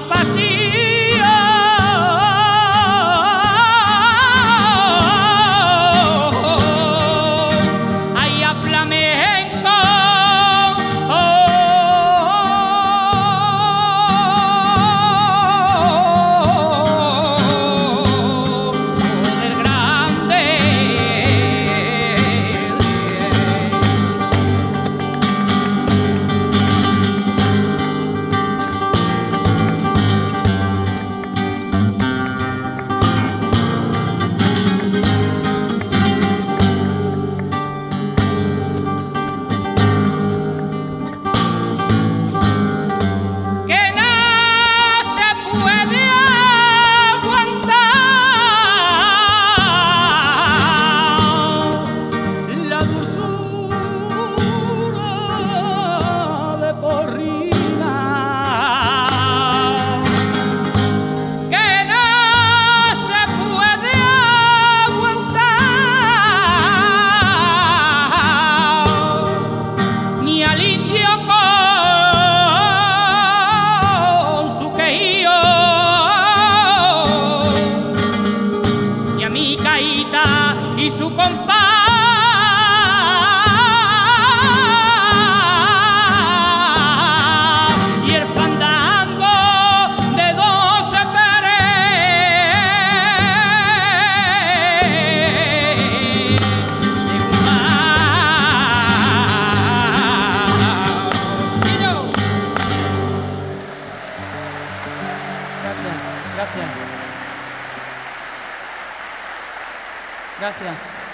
pasillo. Ay, a flamenco. Del grande. Que no se puede aguantar la dulzura de Porrina, que no se puede aguantar ni al indio con su quejío, y a mi caíta y su compás, y el fandango de 12 Pérez de Guzmán. Gracias, gracias. Gracias.